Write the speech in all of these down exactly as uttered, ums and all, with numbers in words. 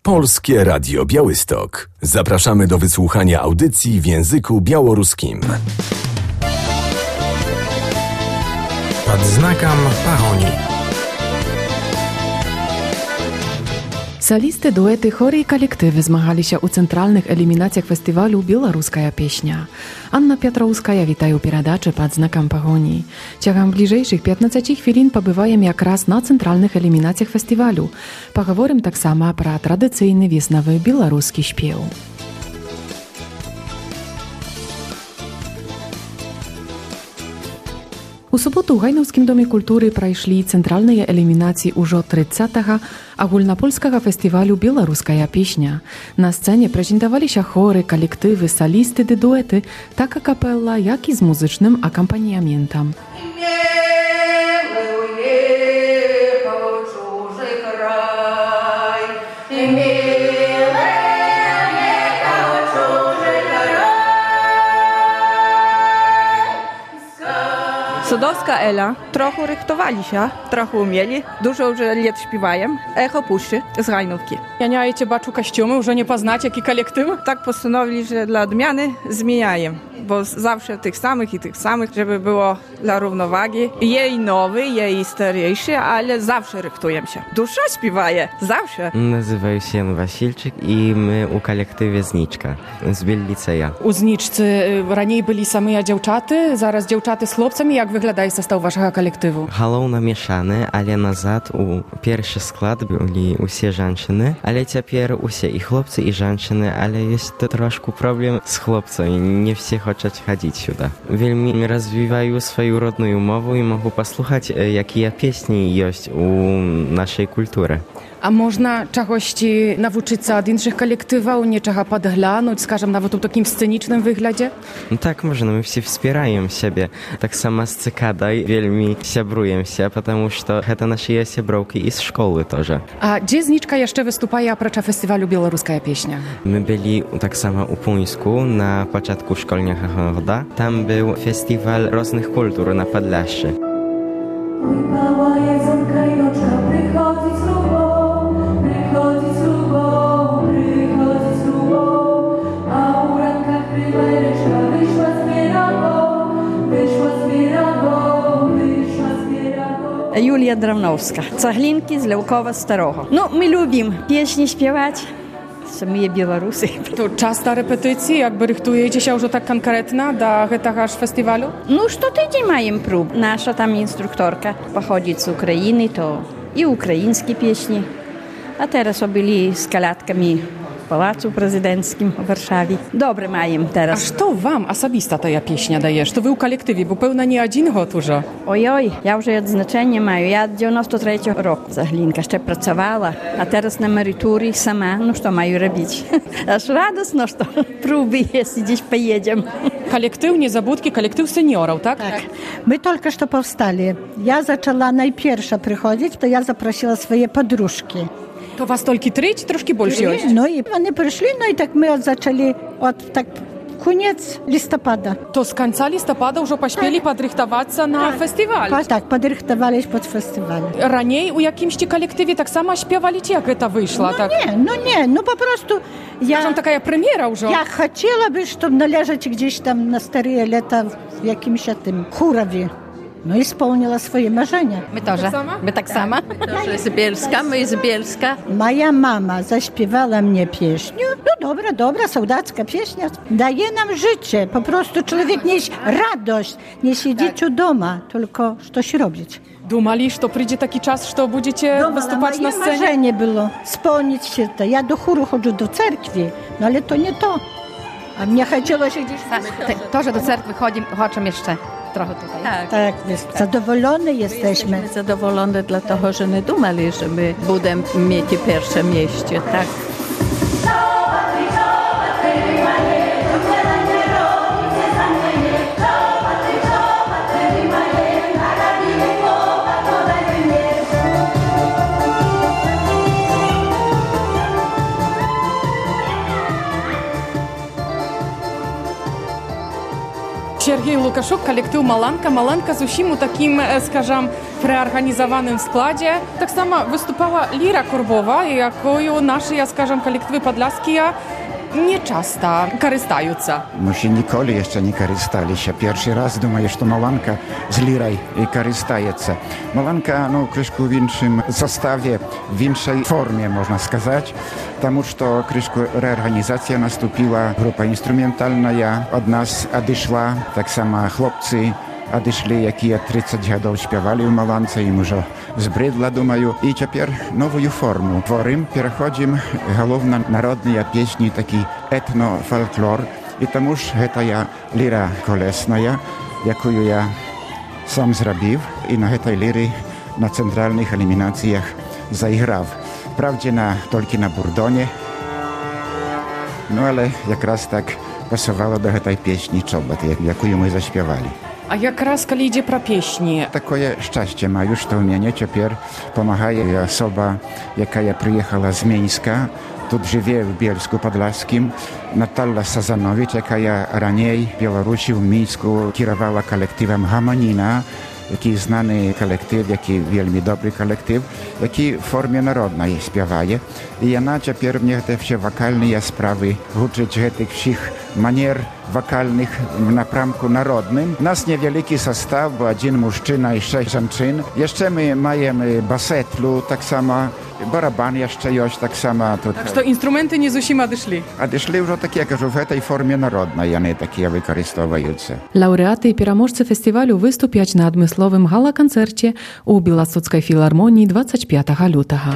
Polskie Radio Białystok. Zapraszamy do wysłuchania audycji w języku białoruskim. Pod znakом pahoni. Solisty, duety, chory i kolektywy zmagali się u centralnych eliminacjach festiwalu Białoruska Pieśnia. Anna Piotrowska witają передачи pod znakiem pahoni. Ciągiem bliżejszych piętnastu chwilin pobywajem jak raz na centralnych eliminacjach festiwalu. Poговорим tak samo про tradycyjny wiesnowy białoruski śpiew. У суботу ў Гайнаўскім доме культуры прайшлі цэнтральныя элімінацыі ўжо трыццатага агульнапольскага фестывалю «Беларуская песня». На сцэне прэзентаваліся хоры, калектывы, салісты ды дуэты, так а капэлла, як і з музычным акампаніяментам. Sodowska Ela, trochę rychtowali się, trochę umieli, dużo już lat śpiewają. Echo Puszczy z Gajnówki. Ja nie jecie baczu kostiumy, już nie poznacie, jaki kolektyw? Tak postanowili, że dla odmiany zmieniają, bo zawsze tych samych i tych samych, żeby było dla równowagi. Jej nowy, jej starszy, ale zawsze rychtują się. Dużo śpiewaje, zawsze. Nazywam się Jan Wasilczyk i my u kolektywie Zniczka z Bielliceja. U Zniczcy raniej byli same dziewczaty, zaraz dziewczaty z chłopcami. Jak wygląda zestaw waszego kolektywu? Halą namieszany, ale nazad u pierwszy skład byli usie żeńczyny, ale teraz usie i chłopcy i żeńczyny, ale jest to troszkę problem z chłopcami, nie wszyscy chcą chodzić сюда. Wielmi rozwijają swoją rodną mowę i mogą posłuchać, jakie pieśni jest u naszej kultury. A można czegoś nauczyć się od innych kolektywów, nie czego podglądać, skażem nawet w takim scenicznym wyglądzie? No tak, można, my wszyscy wspierają siebie. Tak samo z Cykada wielmi siabrują się, ponieważ to to nasze siabrołki i z szkoły też. A gdzie Zniczka jeszcze występuje oprócz festiwalu Białoruska Pieśnia? My byli tak samo u Puńsku na początku szkolenia Chochoda. Tam był festiwal różnych kultur na Podlasie. Mała jedzonka i oczka przychodzi z lubą, przychodzi z lubą, przychodzi z lubą, a u ranka chrywereczka wyszła z bieragą, wyszła z bieragą, wyszła z bieragą. Julia Dramnowska, Ceglinki z Lełkowa Starego. No, my lubimy pieśni śpiewać. My Białorusy. To często repetycji, jakby rychtujecie się już tak konkretna do tego festiwalu? No, co tydzień mają prób. Nasza tam instruktorka pochodzi z Ukrainy, to i ukraińskie pieśni. A teraz byli z kalatkami w Pałacu Prezydenckim w Warszawie. Dobre mają teraz. A co wam osobista ta pieśnia dajesz? To wy u kolektywie, bo pełna nie один год уже. Ojoj, ja już odznaczenie mają. Ja od dziewięćdziesiątego trzeciego roku Zaglinka jeszcze pracowała, a teraz na emeryturze sama, no co mają robić? Aż radosno, że próby jest i gdzieś pojedziemy. Kolektyw Niezabudki, kolektyw seniorów, tak? Tak. My tylko что powstali. Ja zaczęła najpierwsza przychodzić, to ja zaprosiła swoje podróżki. To was tylko trzy, czy troszkę больше? No i oni przyszli, no i tak my zaczęli od tak koniec listopada. To z końca listopada już pośpieli tak. podrychtować się na tak. festiwal. Pa, tak, podrychtowaliśmy pod festiwal. Raniej u jakimś kolektywie tak samo śpiewaliście, jak to wyszło? No tak? nie, no nie, no po prostu ja... Skажем, taka premiera już. Ja chciałaby, żeby należeć gdzieś tam na stare lata w jakimś tym Churowie. No i spełniła swoje marzenia. My też. My tak samo. My z Bielska, my z Bielska. Moja mama zaśpiewała mnie pieśnię. No dobra, dobra, sołdacka pieśnia. Daje nam życie. Po prostu człowiek nieść radość. Nie siedzieć u doma, tylko coś robić. Думали, что придет taki czas, że będziecie występować na scenie? Marzenie było spełnić się to. Ja do chóru chodzę do cerkwi, no ale to nie to. A mnie chciało się gdzieś... To, że do cerkwi chodzimy, chodzimy jeszcze. Trochę tutaj. Tak, tak, jest. Zadowolone jesteśmy. Jesteśmy zadowolone dlatego, że nie dumali, że my będziemy mieć pierwsze miejsce, tak? Сергій Лукашук, колектив «Маланка». «Маланка» з усім у таким, скажем, преорганізованим складі. Так само виступала Ліра Корбова, якою наші, скажем, колективи подляські nie часто користаються. My się nikoли jeszcze nie korzystaliśmy. Pierwszy raz думаю, что Маланка z Lirą korzystajecie. Маланка, no, крышку w innym zestawie, w innej formie, można сказать, потому что крышку reorganizacja nastąpiła, grupa instrumentalna od nas odeszła, tak samo chłopcy odeszli, jakie trzydzieści lat śpiewali w Malance i może zbrydla, думаю. I teraz nową formę tworzymy, przechodzimy głównie narodne pieśni, taki etno-folklor. I tamuż to ja lira kolesna, jaką ja sam zrobił i na tej liry na centralnych eliminacjach zagrał. Wprawdzie na, tylko na burdonie, no ale jak raz tak pasowało do tej pieśni czobot, jaką my zaśpiewali. A jak raz, kiedy idzie pro pieśni? Takie szczęście ma już to mnie, teraz pomaga osoba, jaka ja przyjechała z Mińska, tu żyje w Bielsku Podlaskim, Natalia Sazanowicz, jaka ja raniej w Białorusi, w Mińsku kierowała kolektywem Hamonina, jaki znany kolektyw, jaki wielmi dobry kolektyw, jaki w formie narodnej śpiewaje. I ona teraz mnie te wszystkie wokalne sprawy uczyć tych wszystkich manier wokalnych w napramku narodnym. Nas niewielki zestaw, bo jeden mężczyzna i sześć żonczyn. Jeszcze my mamy basetlu, tak samo baraban jeszcze jest, tak samo. Tak, że instrumenty nie z усім odeszli. Odeszli już takie, że w tej formie narodnej, a nie takie wykorzystujące. Laureaty i переможці фестивалю выступять на адмысловым гала-канцэрце ў Беласоцкай філармоніі двадцять пятага лютага.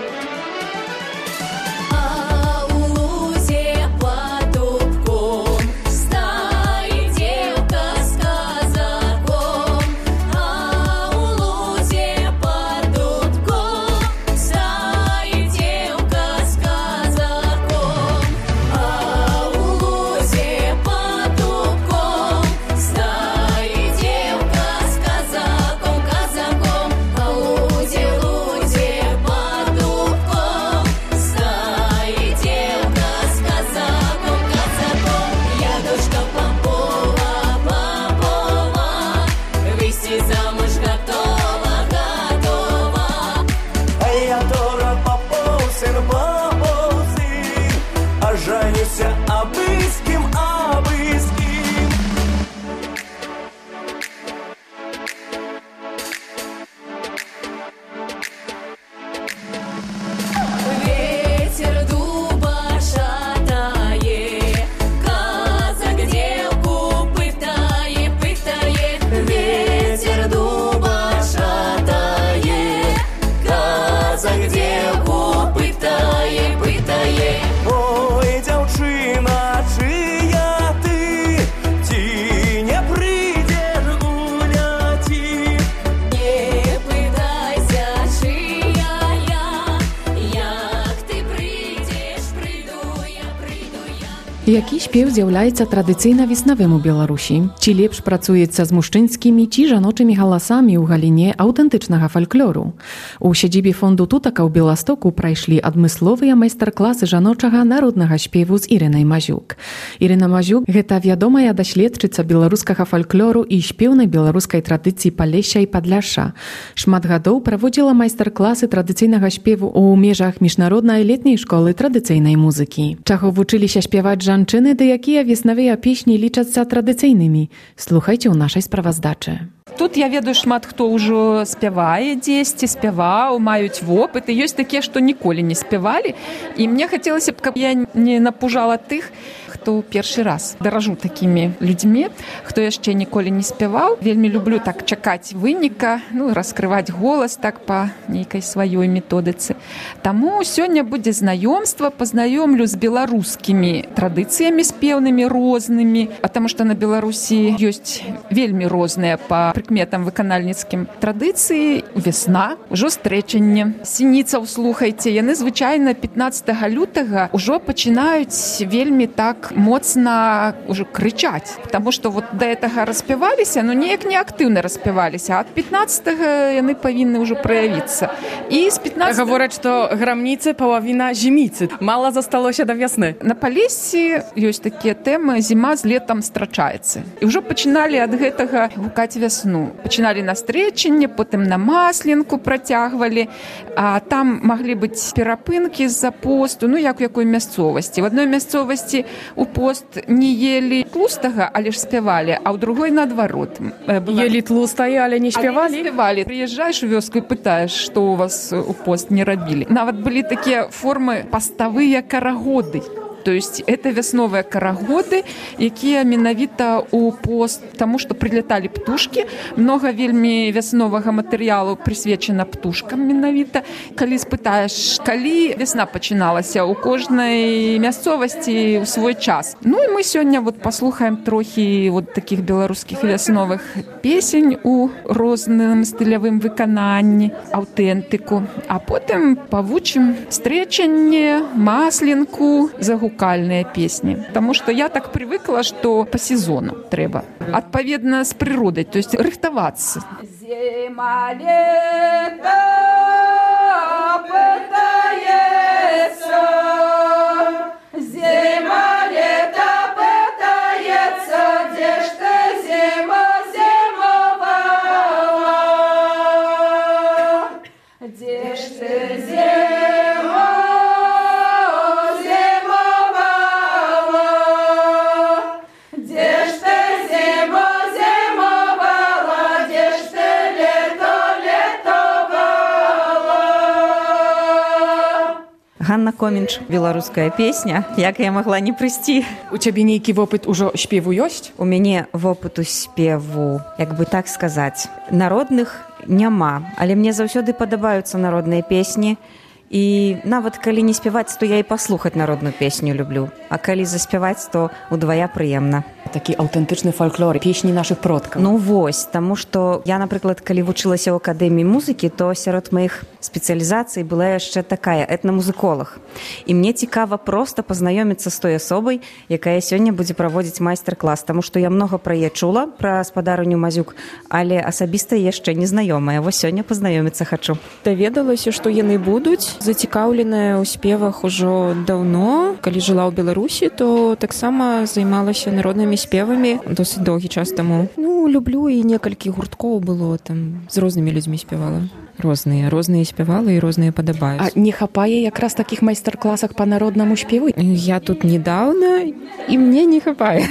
Які śpiew z'являється традыцыйна веснавым у Беларусі? Ці лепш працуецца з мужчынскімі ці жаночымі галасамі ў галіне аўтэнтычнага фальклору? У сядзібе фонду Тутака ў Беластоку прайшлі адмысловыя майстар-класы жаночага народнага śpiewu з Ірынай Мазюк. Ірына Мазюк – гэта вядомая даследчыца беларускага фальклору і śpieўнай беларускай традыцыі Палесся і Падляшша. Шмат гадоў праводзіла майстар-класы традыцыйнага śpiewu ў межах міжнароднай летняй школы традыцыйнай музыкі. Чаго вучыліся śpiewać жанчыны, ды якія веснавыя песні лічацца традыцыйнымі? Слухайце ў нашай справаздачы. Тут я ведаю, шмат хто ўжо спявае дзесьці, спяваў, маюць вопыт, і ёсць такія, што ніколі не спявалі. І мне хацелася б, каб я не напужала тых, хто першы раз. Даражу такімі людзьмі, хто яшчэ ніколі не спяваў. Вельмі люблю так чакаць выніка, ну, раскрываць голас так па нейкай сваёй методыцы. Таму сёння будзе знаёмства, пазнаёмлю з беларускімі традыцыямі спеўнымі рознымі, а таму што на Беларусі ёсць вельмі розныя па прыкметам выканальніцкім традыцыі вясна, ужо стрэчанне. Сініцаў, слухайце, яны звычайна пятнаццатага лютага ўжо пачынаюць вельмі так моцна ўжо крычаць, потому што вот да гэтага распяваліся, ну неяк неактыўна распяваліся, а ад пятнаццатага яны павінны ўжо праявіцца. І з пятнаццатага Гавораць, што грамніцы палавіна зіміцы. Мала засталося да вясны. На Палесе ёсць такія тэмы, зіма з летам страчаецца. І ўжо пачыналі ад гэтага гукаць вясну. Пачыналі на стрэчанне, потым на масленку працягвалі, а там маглі быць перапынкі з-за посту, ну як у якой мясцовасці. В адной мясцовасці у пост не елі тлустага, але ж спявалі, а ў другой наадварот. Елі тлустае, але не спявалі? Але не спявалі. Прыязджаеш у вёску і пытаеш, што у вас у пост не рабілі. Нават былі такія формы паставыя карагоды. То есть это вясновыя карагоды, якія менавіта ў пост, таму што прыляталі птушкі, многа вельмі вясновага матэрыялу прысвечана птушкам менавіта. Калі спытаеш, калі вясна пачыналася, у кожнай мясцовасці ў свой час. Ну і мы сёння вот паслухаем трохі вот такіх беларускіх вясновых песень у розным стылявым выкананні, аўтэнтыку, а потым павучым стрэчанне, масленку, загуканне. Вокальные песни. Потому что я так привыкла, что по сезону треба. Отповедно с природой, то есть рыхтоваться. Зима, лето пытается, зима, лето пытается, где ж ты зима зимовала, где ж ты зима. Ганна Комінч, беларуская песня, як я магла не прыйсці. У цябе нейкі вопыт ужо спеву ёсць? У мяне вопыту спеву, як бы так сказаць, народных няма, але мне заўсёды падабаюцца народныя песні. І нават калі не спяваць, то я і паслухаць народную песню люблю. А калі заспяваць, то удвая прыемна. Такі аўтэнтычны фальклор, песні нашых продкаў. Ну вось, таму што я, напрыклад, калі вучылася ў акадэміі музыкі, то сярод маіх спецыялізацый была яшчэ такая этнамузыколог. І мне цікава проста пазнаёміцца з той асобай, якая сёння будзе праводзіць майстар-клас, таму што я многа пра яе чула, пра спадарыню Мазюк, але асабіста яшчэ не знаёмая. Вось сёння пазнаёміцца хачу. Даведалася, што яны будуць. Зацікаўленая ў спевах ужо даўно. Калі жыла ў Беларусі, то таксама займалася народнымі спевамі досыць доўгі час таму. Ну, люблю, і некалькі гурткоў было, там з рознымі людзьмі спявала. Розныя, розныя спявала і розныя падабаюць. А не хапае якраз такіх майстар-класах па народнаму спеву? Я тут недаўна, і мне не хапае.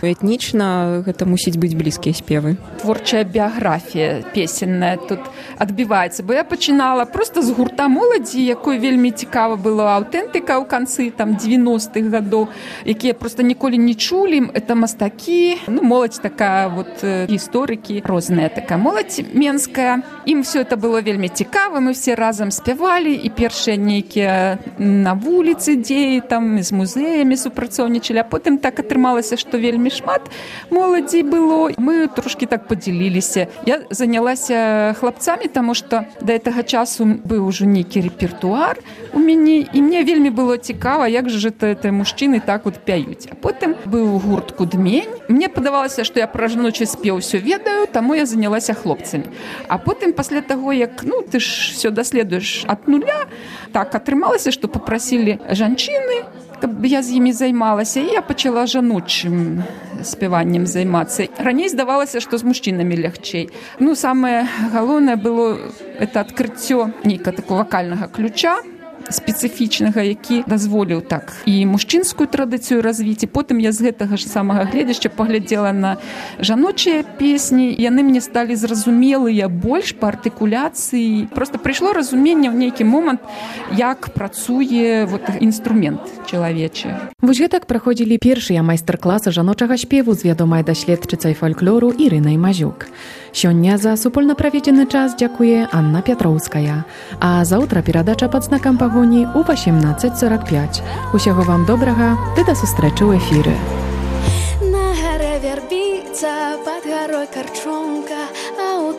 Этнічна гэта мусіць быць блізкія спевы. Творчая біяграфія песенная тут адбіваецца, бо я пачынала проста з гурта моладзі, якой вельмі цікава была аўтэнтыка ў канцы там дзевяностых гадоў, якія проста ніколі не чулі. Это мастакі, ну, моладзь такая, вот, гісторыкі, розная такая моладзь менская. Ім все это было вельмі цікава, мы все разам спявалі, і першыя нейкія на вуліцы дзеі, там, з музеямі супрацоўнічалі, а потым так атрымалася, што вельмі шмат моладзі было. Мы трошкі так падзяліліся. Я занялася хлапцамі, таму што да гэтага часу быў ужо нейкі рэпертуар у мяне, і мне вельмі было цікава, як жа гэта мужчыны так вот пяюць. А потым быў гурт «Кудмень». Мне падавалася, што я пра жаночы спеў усё ведаю, таму я занялася хлопцамі. А потым, пасля таго, як ну, ты ж все даследуеш ад нуля, так атрымалася, што папрасілі жанчыны, каб я з імі займалася, і я пачала жаночым спяваннем займацца. Раней здавалася, што з мужчынамі лягчэй. Ну, самае галоўнае было это адкрыццё нейка такого вакальнага ключа, спецыфічнага, які дазволіў так і мужчынскую традыцыю развіць. І потым я з гэтага ж самага гледзяшча паглядзела на жаночыя песні. Яны мне сталі зразумелыя больш па артыкуляцыі. Проста прыйшло разуменне ў нейкі момант, як працуе вот інструмент чалавечы. Вось гэтак праходзілі першыя майстар-класы жаночага спеву з вядомай даследчыцай фальклору Ірынай Мазюк. Сёння за супольна праведзены час дзякуе Анна Пятроўская. А заўтра перадача пад знакам пагоні ў васемнаццаць сорок пяць. Усяго вам добрага, ды да сустрэчы ў эфіры. На гаре вярбіца, пад гарой карчонка,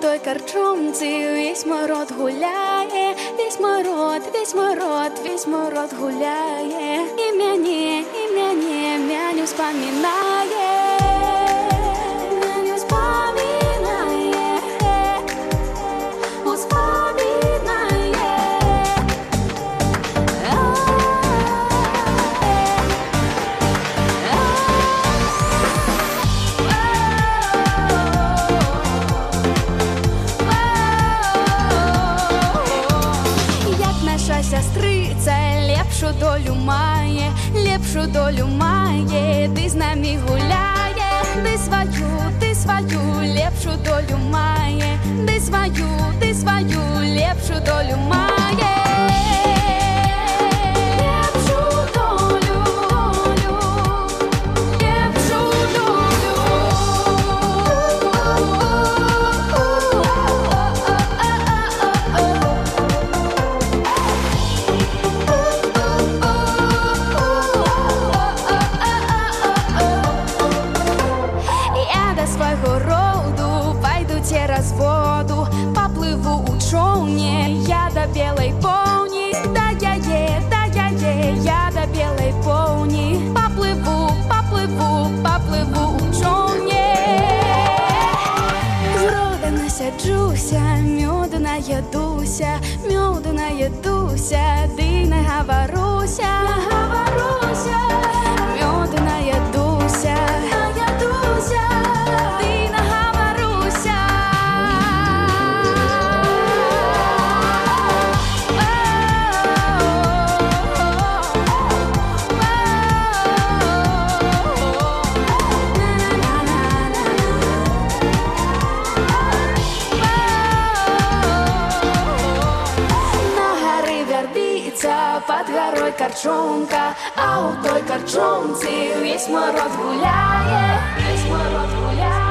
той корчомці весь мой род гуляє, весь мой род, весь мой род, весь мой род гуляє. І мяне, і мяне, мяню вспоминає. Мяню вспоминає. О, вспоминає. Сестриця лепшу долю має, лепшу долю має, ти з нами гуляє, ти свою, ти свою лепшу долю має, ти свою, ти свою лепшу долю має. Лепшу долю, долю, лепшу долю. Через воду попливу у човні, я до білої повні, да я є, да я є, я до білої повні, попливу, попливу, попливу у човні. З рода насяджуся, мьоду наїдуся, мьоду наїдуся, ти не говоруся, наговоруся, мьоду наїдуся, наїдуся, ти не говоруся. Под горой корчомка, а у той корчомці весь мой род гуляє, весь мой род гуляє.